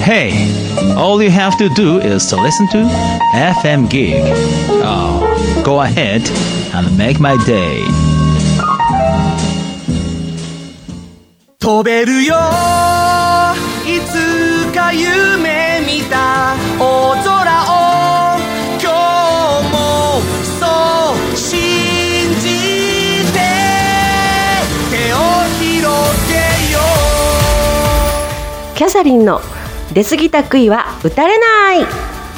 Hey, all you have to do is to listen to FM Gig. Oh, go ahead and make my day. 飛べるよいつか夢見た大空を今日もそう信じて手を広げよう。 キャサリンの出過ぎた杭は打たれない。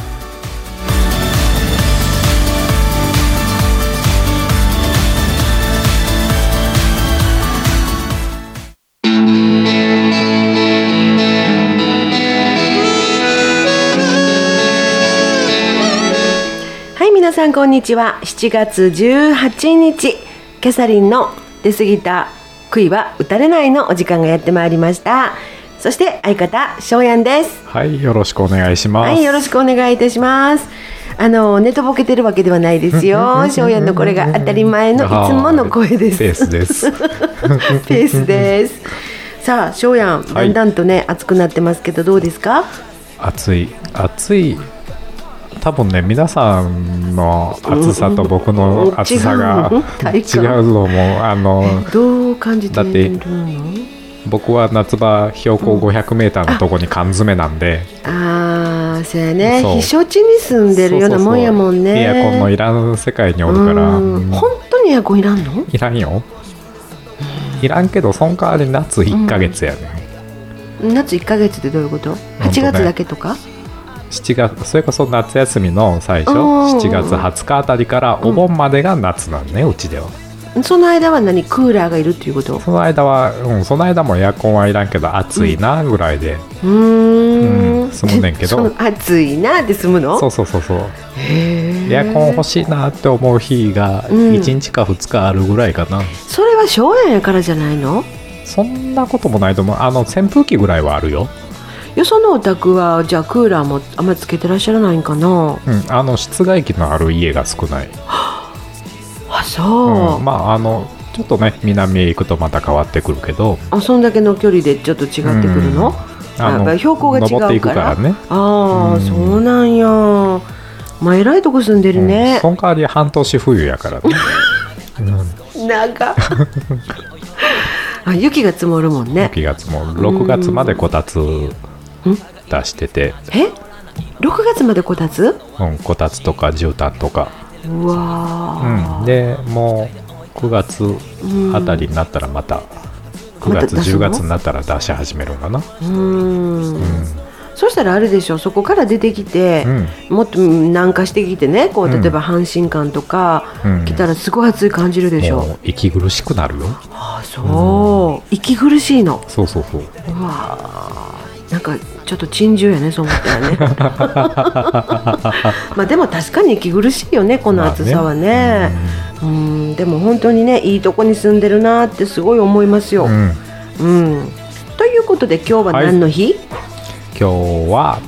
皆さんこんにちは。7月18日キャサリンの出過ぎた杭は打たれないのお時間がやってまいりました。そして相方翔やんです。 はい、よろしくお願いします。 はい、よろしくお願いいたします。寝とぼけてるわけではないですよ。翔やんのこれが当たり前のいつもの声です。 ペースですペースです。さあ翔やん、だんだんとね、暑くなってますけどどうですか？ 暑い多分ね、皆さんの暑さと僕の暑さが違うと思う。 どう感じてるの？ だって僕は夏場標高500メーターのとこに缶詰なんで、 そうやね、避暑地に住んでるようなもんやもんね。 エアコンのいらん世界におるから。 本当にエアコンいらんの？ いらんよ。いらんけどその代わり夏1ヶ月やね、 夏1ヶ月ってどういうこと？ 8 月だけとか 7月、それこそ夏休みの最初7月20日あたりからお盆までが夏なんね、うちでは。 その間は何、クーラーがいるっていうこと？ その間は、その間もエアコンはいらんけど暑いなぐらいで、済むねんけど。 その暑いなって済むの？ そうエアコン欲しいなって思う日が1日か2日あるぐらいかな。 それは翔やんやからじゃないの？ そんなこともないと思う。扇風機ぐらいはあるよ。 よそのお宅はじゃあクーラーもあんまりつけてらっしゃらないんかな？ 室外機のある家が少ない。 そう、 ちょっとね、南へ行くとまた変わってくるけど、 そんだけの距離でちょっと違ってくるの？やっぱり標高が違うから。 登っていくからね。 そうなんや。えらいとこ住んでるね。 その代わり半年冬やからね。 長雪が積もるもんね。 雪が積もる。6月までこたつ出してて。 6月までこたつ？ こたつとか絨毯とか。 うわ、 でもう9月あたりになったらまた9月10月になったら出し始めるんかな。 そしたらあれでしょ、そこから出てきて、もっと南下してきてね、こう例えば阪神間とか来たらすごい暑い感じるでしょ。 もう息苦しくなるよ。 そう、息苦しいの。 そう。うわ、なんかちょっと珍獣やね、そう思ったらね。でも確かに息苦しいよね、この暑さはね。でも本当にね、いいとこに住んでるなってすごい思いますよ。ということで今日は何の日？ 今日は、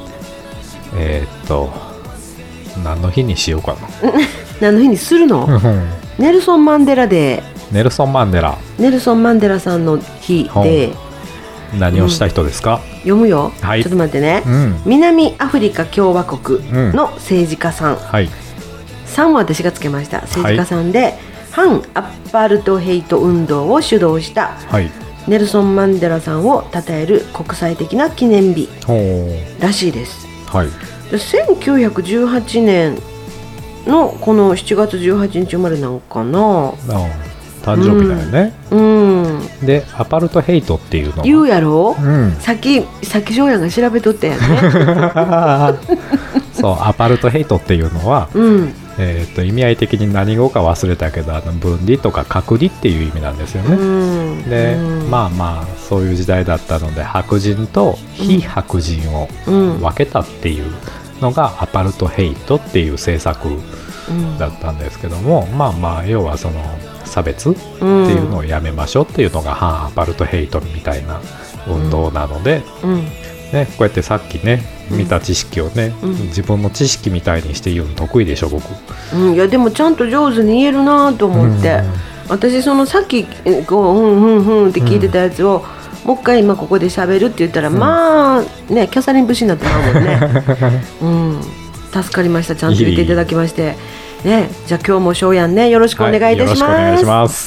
何の日にしようかな。 何の日にするの？ネルソン・マンデラデー。ネルソン・マンデラさんの日で。 何をした人ですか？ 読むよ、ちょっと待ってね。南アフリカ共和国の政治家さん。さんは私がつけました。政治家さんで、反アパルトヘイト運動を主導したネルソン・マンデラさんを称える国際的な記念日らしいです。1918年のこの7月18日生まれなんかな。 誕生日だよね。で、アパルトヘイトっていうのは言うやろ、さっき翔やんが調べとったやんね。 そう、アパルトヘイトっていうのは、意味合い的に何語か忘れたけど、分離とか隔離っていう意味なんですよね。で、そういう時代だったので、白人と非白人を分けたっていうのがアパルトヘイトっていう政策だったんですけども、要はその差別っていうのをやめましょうっていうのが反アパルトヘイトみたいな運動なので、ね、こうやってさっきね見た知識をね、自分の知識みたいにして言うの得意でしょ僕。 いやでもちゃんと上手に言えるなと思って、私そのさっきこうって聞いてたやつを、 もう一回今ここで喋るって言ったら、まあねキャサリン節になってまうもんね、助かりました。ちゃんと言っていただきましてね。じゃあ今日もしょうやんね、よろしくお願いいたします。 よろしくお願いします。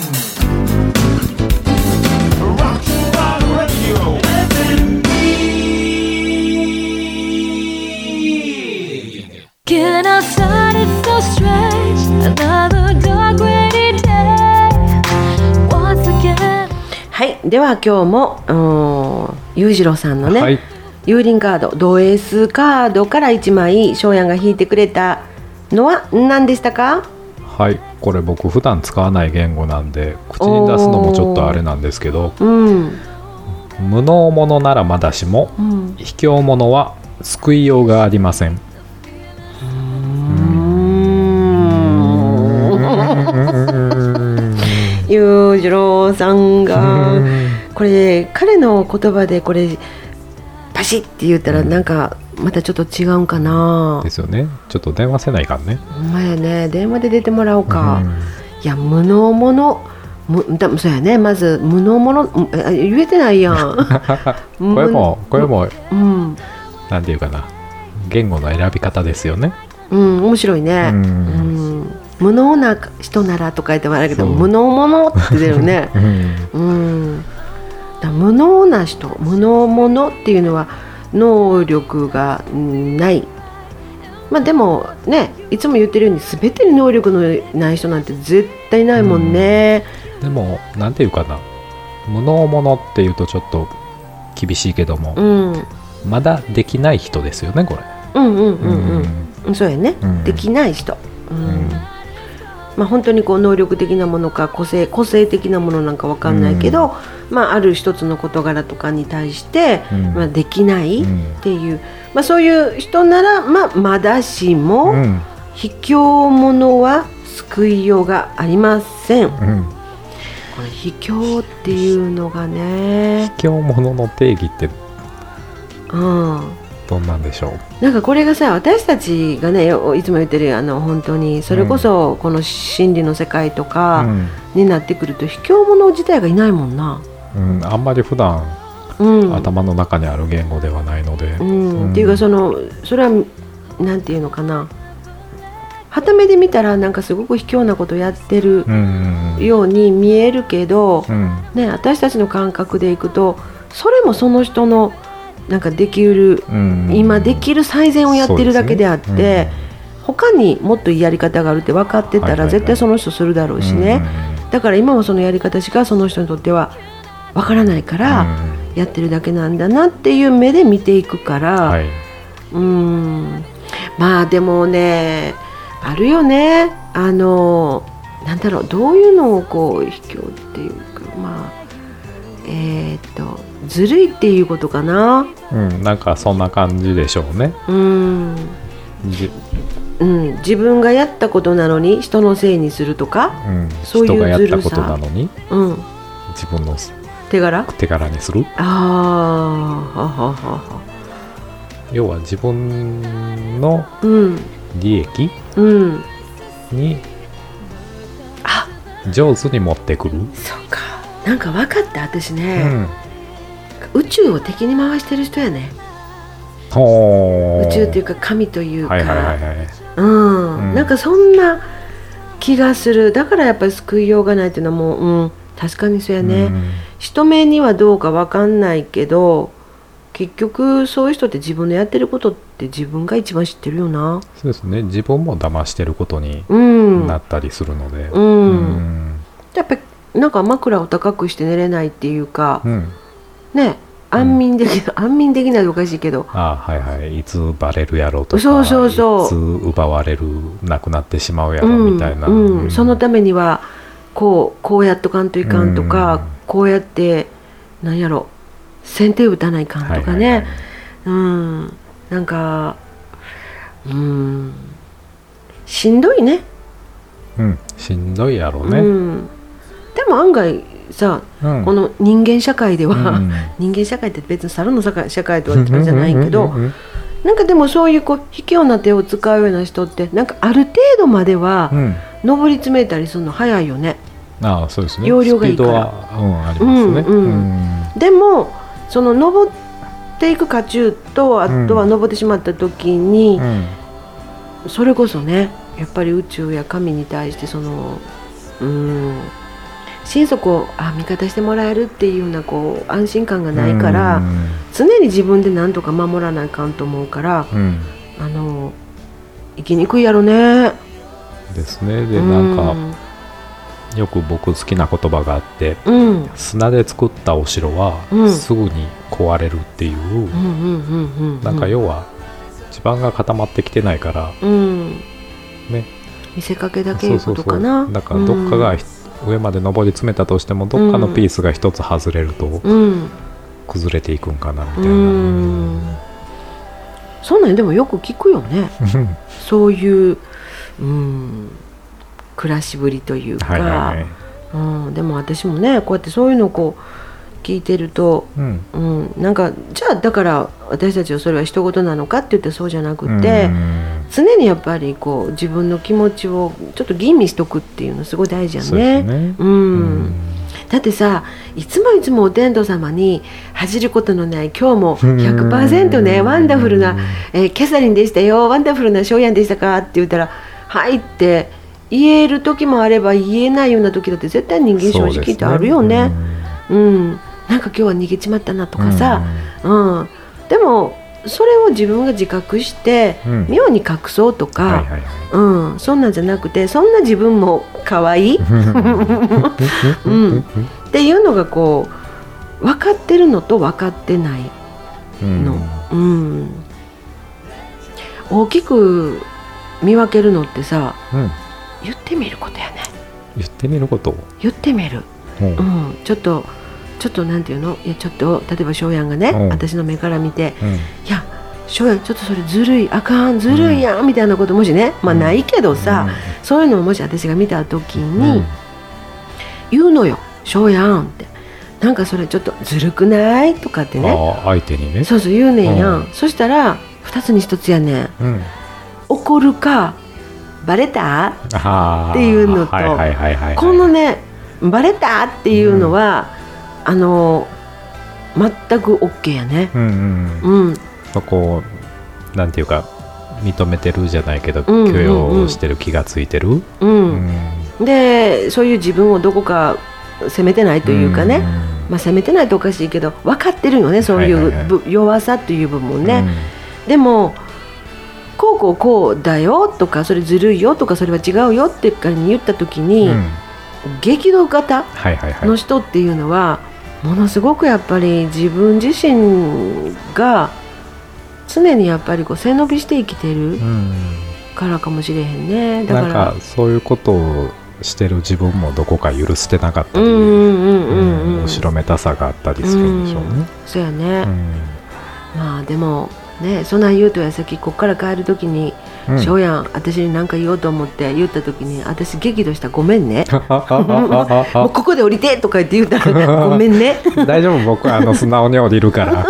はい、では今日も裕次郎さんのね、幽靈カード、ド S カードから1枚しょうやんが引いてくれたのは何でしたか？ はい、これ僕普段使わない言語なんで口に出すのもちょっとあれなんですけど、無能者ならまだしも、卑怯者は救いようがありません。 裕次郎さんがこれ彼の言葉でこれパシッって言ったらなんかまたちょっと違うんかな。 ですよね。ちょっっと電話せないかんね。 ほんまやね、電話で出てもらおうか、いや無能者そうやね、まず無能者言えてないやんこれも、なんていうかな、言語の選び方ですよね。 面白いね、無能な人ならとか言ってもあるけど無能者って出るねだ無能な人、無能者っていうのは能力がない。でもね、いつも言ってるように全てに能力のない人なんて絶対ないもんね、 でもなんていうかな、無能者っていうとちょっと厳しいけども、まだできない人ですよねこれ。そうやね、できない人、本当にこう能力的なものか個性的なものなんか分かんないけど、ある一つの事柄とかに対して、できないっていう、そういう人ならまだしも、卑怯者は救いようがありません、これ卑怯っていうのがね、卑怯者の定義ってどんなんでしょう。 なんかこれがさ、私たちがねいつも言ってる本当にそれこそこの心理の世界とかになってくると、卑怯者自体がいないもんな、 あんまり普段、頭の中にある言語ではないので、っていうかそれはなんていうのかな、傍目で見たらなんかすごく卑怯なことをやってるように見えるけど、私たちの感覚でいくとそれもその人のなんかできる、今できる最善をやってるだけであって、他にもっといいやり方があるって分かってたら絶対その人するだろうしね、だから今もそのやり方しかその人にとっては分からないからやってるだけなんだなっていう目で見ていくから、でもねあるよね、なんだろう、どういうのをこう卑怯っていうか、ずるいっていうことかな、なんかそんな感じでしょうね。 自分がやったことなのに人のせいにするとか、そういうずるさ、人がやったことなのに、 自分の手柄にする。要は自分の利益、に上手に持ってくる。 そうか、なんか分かった、私ね、宇宙を敵に回してる人やね。宇宙っていうか神というか、なんかそんな気がする。だからやっぱり救いようがないっていうのはもう、確かにそうやね、人目にはどうか分かんないけど結局そういう人って自分のやってることって自分が一番知ってるよな。 そうですね、自分も騙してることになったりするので、やっぱりなんか枕を高くして寝れないっていうか、ね、安眠できないとおかしいけど、 いつバレるやろうとか、いつ奪われる、なくなってしまうやろみたいな、 そのためにはこうやっとかんといかんとか、こうやってなんやろ先手打たないかんとかね、なんかしんどいね。 しんどいやろうね、 でも案外さ、この人間社会では、人間社会って別に猿の社会とはじゃないけど、なんかでもそういう卑怯な手を使うような人ってなんかある程度までは上り詰めたりするの早いよね。 そうですね、 容量がいいから、 スピードは、ありますね。 でもその登っていく渦中と、あとは登ってしまった時に、それこそねやっぱり宇宙や神に対してその心底味方してもらえるっていうようなこう安心感がないから、常に自分で何とか守らなあかんと思うから、生きにくいやろね。 ですね。でなんか、よく僕好きな言葉があって、砂で作ったお城はすぐに壊れるっていう、なんか要は地盤が固まってきてないから、ね、 見せかけだけいうことかな。 だからどっかが上まで登り詰めたとしても、どっかのピースが一つ外れると崩れていくんかなみたいな。 そんなんでもよく聞くよね。そういう、暮らしぶりというか、でも私もねこうやってそういうのをこう聞いてると、なんかじゃあだから私たちはそれは人事なのかって言ってそうじゃなくて、常にやっぱりこう自分の気持ちをちょっと吟味しとくっていうのすごい大事やね。だってさ、いつもお天道様に恥じることのない今日も 100% ねワンダフルな、キャサリンでしたよ、ワンダフルなショーヤンでしたかって言ったらはいって言える時もあれば言えないような時だって絶対人間正直ってあるよね。なんか今日は逃げちまったなとかさ、でもそれを自分が自覚して妙に隠そうとか、そんなんじゃなくて、そんな自分も可愛いっていうのがこう分かってるのと分かってないの、大きく見分けるのってさ、言ってみることやね。 言ってみること。 言ってみる。ちょっとなんていうの、いやちょっと例えば翔やんがね、私の目から見て、いや翔やんちょっとそれずるい、あかん、ずるいやんみたいなこともしね、ないけどさ、そういうのをもし私が見た時に、言うのよ、翔やんって、なんかそれちょっとずるくないとかってね、 相手にね、 そう言うねんやん。そしたら2つに1つやねん、怒るかバレたっていうのと、このねバレたっていうのは、全く OK やね。 そこなんていうか認めてるじゃないけど、許容してる、気がついてる、でそういう自分をどこか責めてないというかね、責めてないとおかしいけど分かってるよね、そういう弱さという部分ね。でもこうだよとか、それずるいよとか、それは違うよって仮に言った時に、激怒型の人っていうのはものすごくやっぱり自分自身が常にやっぱりこう背伸びして生きてるからかもしれへんね。だからなんかそういうことをしてる自分もどこか許してなかったり、後ろめたさがあったりするんでしょうね。 そうやね。でもね、そんなん言うとやさっきこっから帰る時に、翔やん私に何か言おうと思って言った時に、私激怒した、ごめんねもうここで降りてとか言ったらごめんね大丈夫、僕は素直に降りるから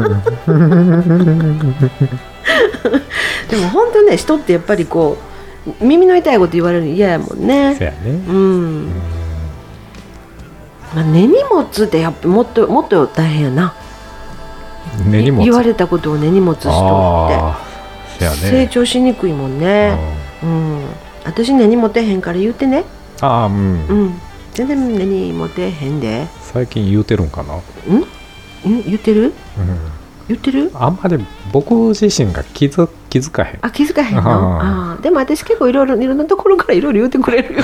でも本当ね、人ってやっぱりこう耳の痛いこと言われるの嫌やもんね。 そうやね。 根に持つってやっぱもっと大変やな。言われたことを根に持つ人って成長しにくいもんね。私根に持てへんから言うてね。全然根に持てへんで。 最近言うてるんかな。 言ってる？言ってる？ あんまり僕自身が気づかへん。 気づかへんの？でも私結構いろんなところからいろいろ言うてくれるよ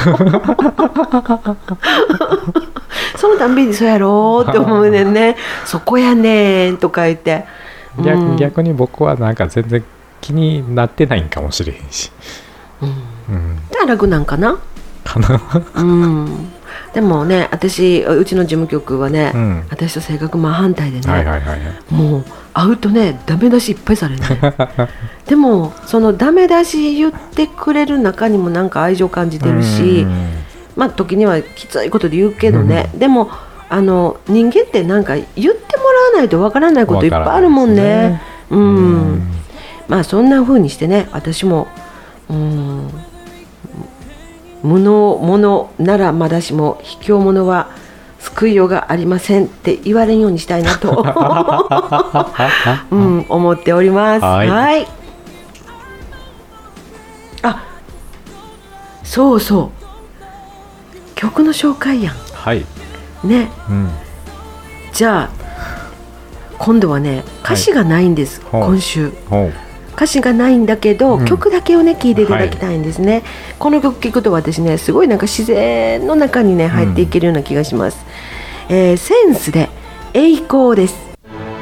そのたんびにそうやろうって思うねんねそこやねんとか言って、 逆に僕はなんか全然気になってないんかもしれへんし、 楽なんかなでもね、うちの事務局はね、私と性格真反対でね、もう会うとねダメ出しいっぱいされるねでもそのダメ出し言ってくれる中にもなんか愛情感じてるし、時にはきついことで言うけどね、でも人間ってなんか言ってもらわないとわからないこといっぱいあるもんね。そんな風にしてね、私も無能者ならまだしも卑怯者は救いようがありませんって言われんようにしたいなと、思っております。はい、はい、あ、そうそう曲の紹介やん。 はいね、じゃあ今度はね歌詞がないんです、今週歌詞がないんだけど、曲だけをね聴いていただきたいんですね、この曲聴くと私ねすごいなんか自然の中にね入っていけるような気がします、センスで栄光です。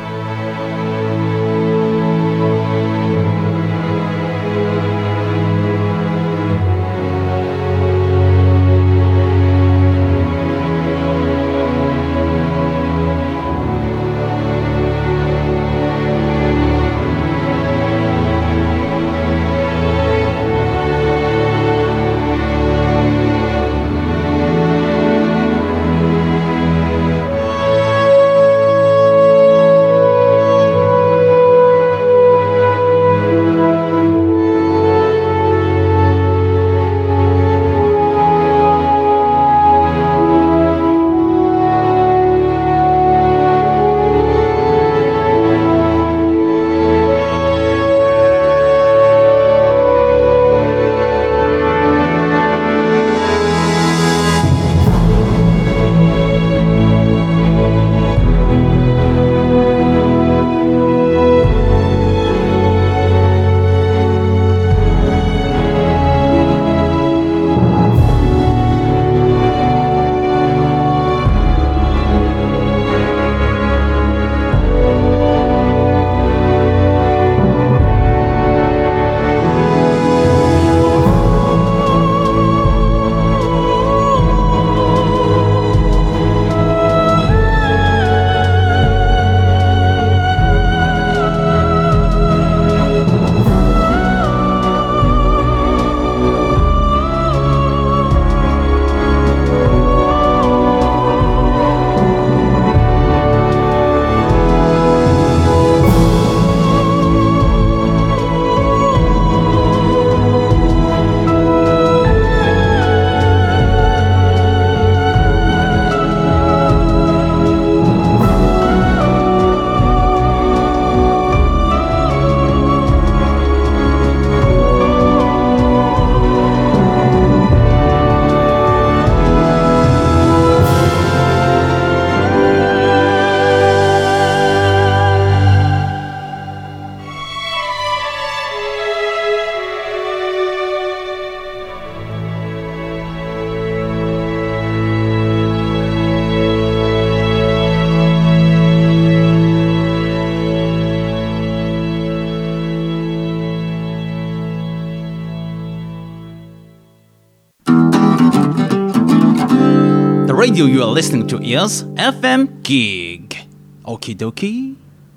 Radio you are listening to is FM Gig. Okie dokie.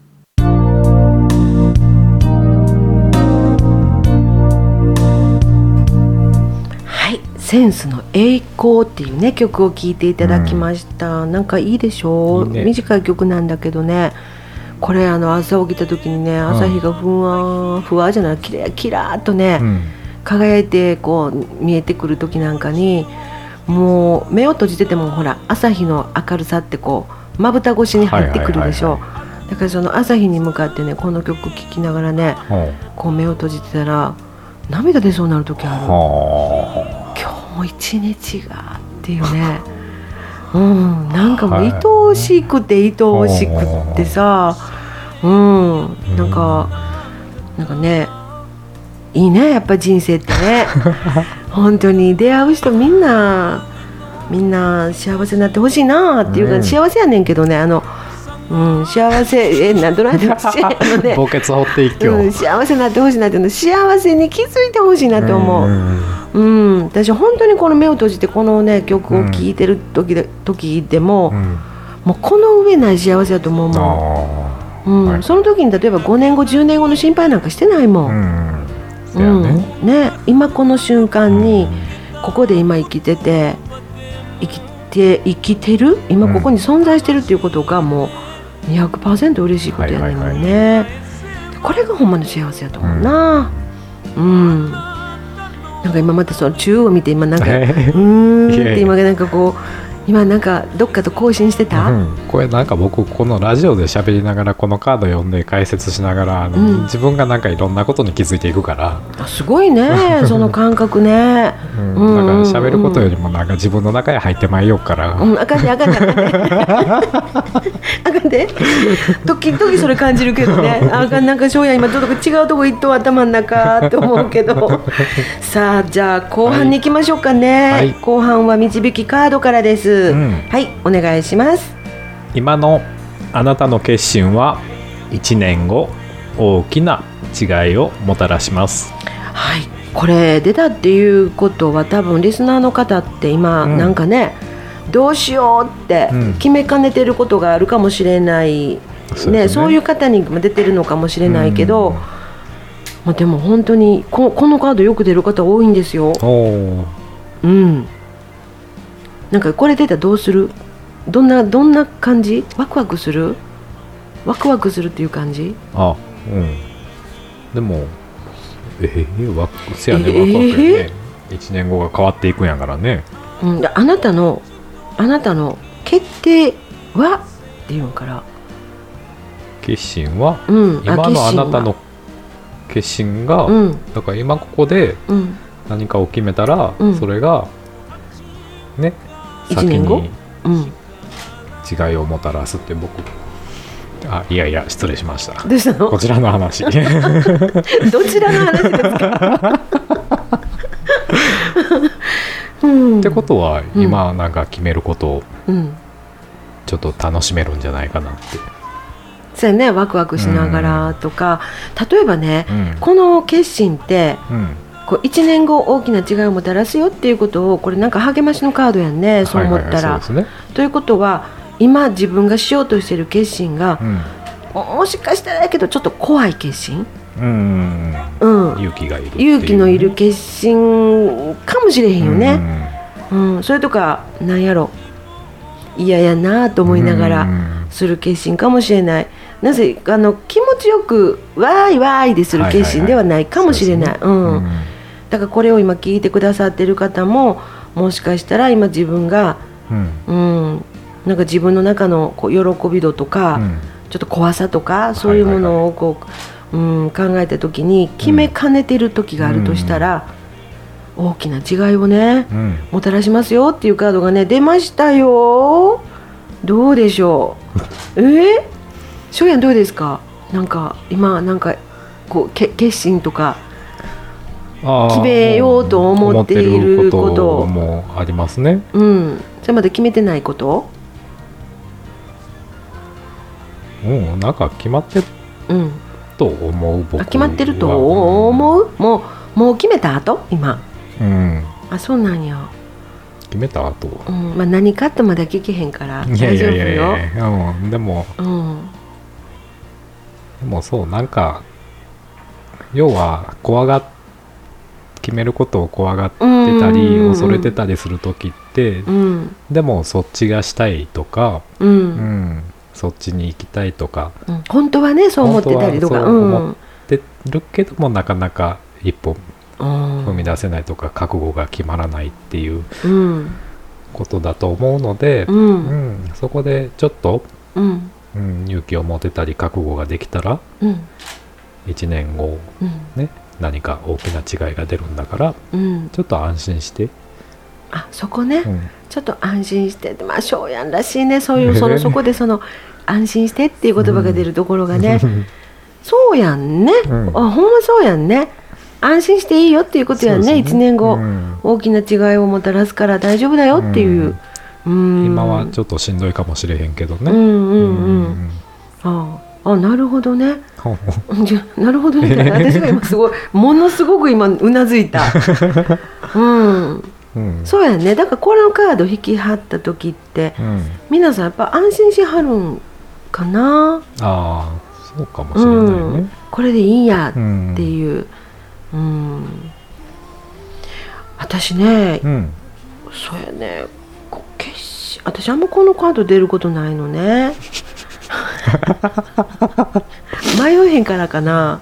はい、センスの栄光っていうね曲を聴いていただきました、なんかいいでしょう、ね、短い曲なんだけどね、これ朝起きた時にね、朝日がふわじゃない、キラーっとね、輝いてこう見えてくる時なんかに、もう目を閉じててもほら朝日の明るさってこうまぶた越しに入ってくるでしょ、だからその朝日に向かってねこの曲聴きながらね、こう目を閉じてたら涙出そうになる時ある。今日も一日がっていうね、なんかもう愛おしくて愛おしくってさ、なんかねいいね、やっぱ人生ってね本当に出会う人みんな幸せになってほしいなっていうか、幸せやねんけどね、幸せなんとなくね墓穴掘って一挙、 幸せになってほしいなっていうの、幸せに気づいてほしいなって思う。私本当にこの目を閉じてこのね曲を聴いてる時でも、もうこの上ない幸せだと思うもん。その時に例えば5年後10年後の心配なんかしてないもん。今この瞬間にここで今生きてる今ここに存在してるっていうことがもう 200% 嬉しいことやねんもんね、これがほんまの幸せやと思うな。なんか今またその中を見て今なんかって今なんかこう今なんかどっかと更新してた、 これなんか僕このラジオで喋りながらこのカード読んで解説しながら自分がなんかいろんなことに気づいていくから、 すごいねその感覚ね、 だから喋ることよりもなんか自分の中へ入ってまいようから、 あかんであかんであかんであかんで時々それ感じるけどね、あかん、なんか翔やん今ちょっと違うとこ行っと頭の中って思うけどさあじゃあ後半に行きましょうかね、後半は導きカードからです。はい、お願いします。 今のあなたの決心は1年後大きな違いをもたらします。 はい、これ出たっていうことは多分リスナーの方って今、なんかねどうしようって決めかねてることがあるかもしれない、そういう方にも出てるのかもしれないけど、でも本当にこのカードよく出る方多いんですよ。なんかこれ出たらどうする？どんな感じ？ワクワクする？ワクワクするっていう感じ？ でもせやね、ワクワクやね。1年後が変わっていくんやからね。 あなたの決定はっていうのから。 決心は、今のあなたの決心が、だから今ここで何かを決めたら、それがね。先に違いをもたらすって僕いや失礼しました。 どうしたの？ こちらの話どちらの話ですかってことは今なんか決めることをちょっと楽しめるんじゃないかなって、 そうやね、ワクワクしながらとか、例えばね、この決心ってこう1年後大きな違いをもたらすよっていうことを、これなんか励ましのカードやんね、そう思ったら、ということは今自分がしようとしている決心が、もしかしたらやけどちょっと怖い決心、 勇気がいるっていう、 勇気のいる決心かもしれへんよね、それとかなんやろ、嫌やなと思いながらする決心かもしれない。なぜ気持ちよくわーいわーいでする決心ではないかもしれない。だからこれを今聞いてくださってる方も、もしかしたら今自分が、なんか自分の中のこう喜び度とか、ちょっと怖さとかそういうものをこう、考えた時に決めかねてる時があるとしたら、大きな違いをね、もたらしますよっていうカードがね出ましたよ。どうでしょう翔やんどうですか？なんか今なんかこう決心とか決めようと思っていることもありますね。 それまで決めてないこと？ なんか決まってると思う。僕決まってると思う？もう決めた後？今。そうなんや。 決めた後。 何かってまだ聞けへんから大丈夫よ。 でもそう、なんか要は決めることを怖がってたり恐れてたりする時って、でもそっちがしたいとか、そっちに行きたいとか、 本当はねそう思ってたりとか思ってるけども、なかなか一歩踏み出せないとか覚悟が決まらないっていうことだと思うので、そこでちょっと、勇気を持てたり覚悟ができたら、1年後、何か大きな違いが出るんだから、ちょっと安心して、 そこね、ちょっと安心して、翔やんらしいね、そういうそこで安心してっていう言葉が出るところがね、そうやんね、ほんまそうやんね、安心していいよっていうことやんね。1年後、大きな違いをもたらすから大丈夫だよっていう、 今はちょっとしんどいかもしれへんけどね。 なるほどねなるほどね私が今ものすごく今うなずいたそうやね。だからこのカード引き張った時って、皆さんやっぱ安心しはるんかな。 そうかもしれないね、 これでいいんやっていう、私ね、そうやね、私あんまこのカード出ることないのね迷えへんからかな。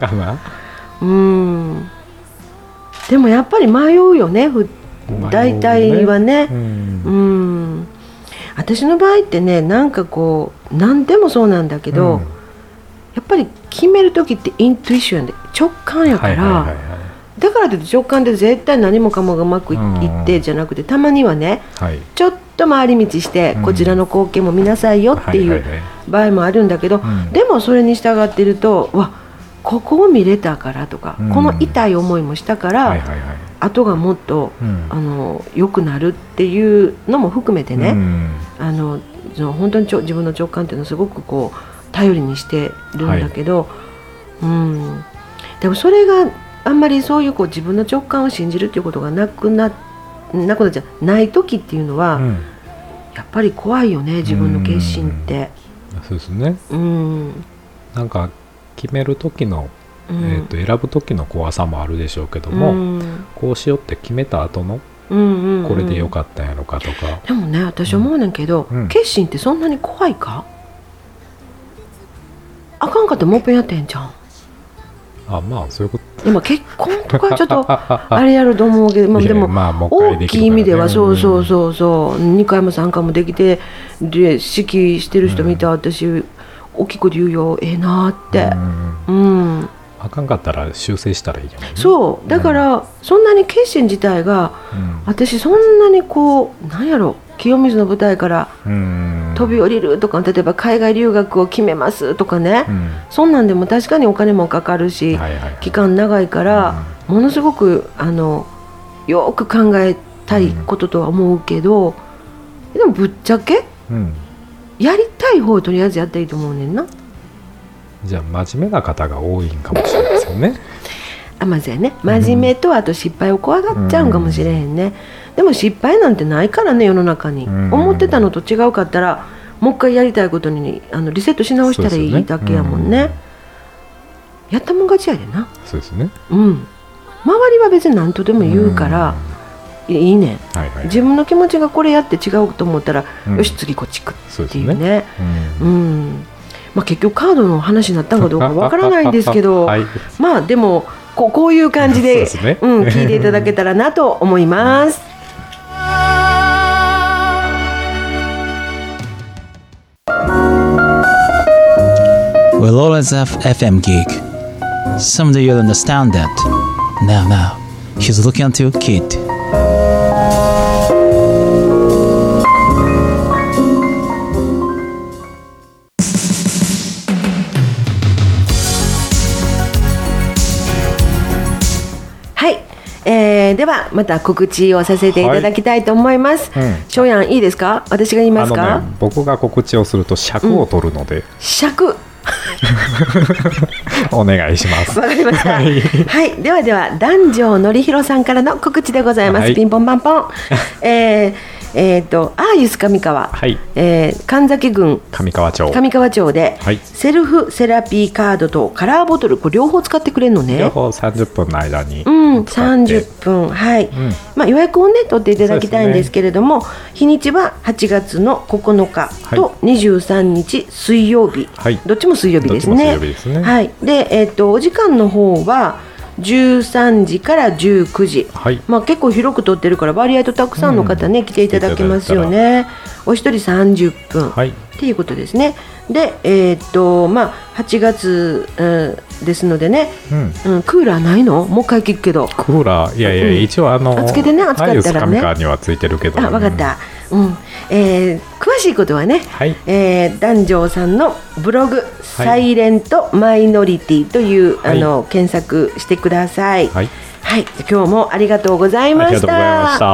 でもやっぱり迷うよね、大体はね。 私の場合ってね、なんかこう何でもそうなんだけど、やっぱり決める時ってイントゥイションで直感やから、だからといって直感で絶対何もかもがうまくいってじゃなくて、たまにはね、ちょっと回り道してこちらの光景も見なさいよっていう場合もあるんだけど、でもそれに従っていると、ここを見れたからとか、この痛い思いもしたから、後がもっと、良くなるっていうのも含めてね、本当に自分の直感っていうのをすごくこう頼りにしてるんだけど、でもそれがあんまりそういう自分の直感を信じるっていうことがなくなっちゃない時っていうのは、やっぱり怖いよね、自分の決心って。 そうですね。なんか決める時の、選ぶ時の怖さもあるでしょうけども、こうしようって決めた後のこれでよかったんやろかとか。 でもね、私思うねんけど、決心ってそんなに怖いか？あかんかってもっぺんやってんじゃん。 まあそういうこと。 今結婚とかちょっとあれやると思うけど、でも大きい意味ではそう2回も3回もできてで指揮してる人見た私大きい声で言うよ、なって。あかんかったら修正したらいいじゃん、ね。 そうだから、そんなに決心自体が、私そんなにこうなんやろ、清水の舞台から飛び降りるとか、例えば海外留学を決めますとかね、そんなんでも確かにお金もかかるし、期間長いから、ものすごくよく考えたいこととは思うけど、でもぶっちゃけ、やりたい方をとりあえずやったらいいと思うねんな。 じゃあ真面目な方が多いんかもしれないですよね。 まずやね、真面目とあと失敗を怖がっちゃうんかもしれへんね。でも失敗なんてないからね、世の中に。思ってたのと違うかったらもう一回やりたいことにリセットし直したらいいだけやもんね。やったもん勝ちやでな。 そうですね。 周りは別に何とでも言うからいいね、自分の気持ちがこれやって違うと思ったら、よし次こっち行くっていうね。結局カードの話になったのかどうかわからないんですけど、でもこういう感じで、聞いていただけたらなと思います。 We'll always have FM gig. Someday you'll understand that. Now, he's looking at you, kid. ではまた告知をさせていただきたいと思います。翔やんいいですか？私が言いますか？ 僕が告知をすると尺を取るので、 尺お願いします。 わかりました。はい、では南條典弘さんからの告知でございます。ピンポンパンポン。アーユス上川、神崎郡上川町で、セルフセラピーカードとカラーボトル、これ両方使ってくれるのね。 両方30分の間に 30分、予約をね取っていただきたいんですけれども、日にちは8月の9日と23日水曜日、どっちも水曜日ですね。で、お時間の方は13時から19時、結構広く取ってるから割合とたくさんの方ね、来ていただけますよね。お一人30分、っていうことですね。で、8月、ですのでね、クーラーないの？もう一回聞くけど。 クーラー、いや、一応つけてね、暑かったらね。 上川にはついてるけど。 分かった。詳しいことはね、南條さんのブログ、サイレントマイノリティという、検索してください。今日もありがとうございました。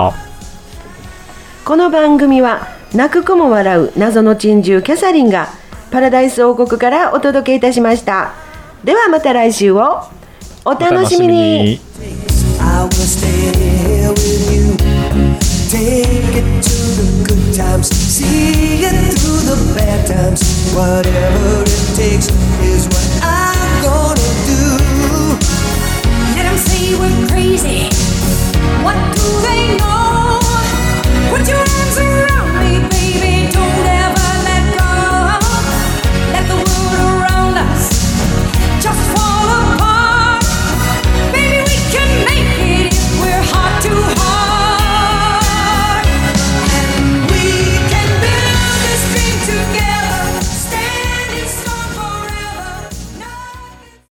この番組は泣く子も笑う謎の珍獣キャサリンがパラダイス王国からお届けいたしました。ではまた来週をお楽しみに。Take it to the good times, see it through the bad times. Whatever it takes is what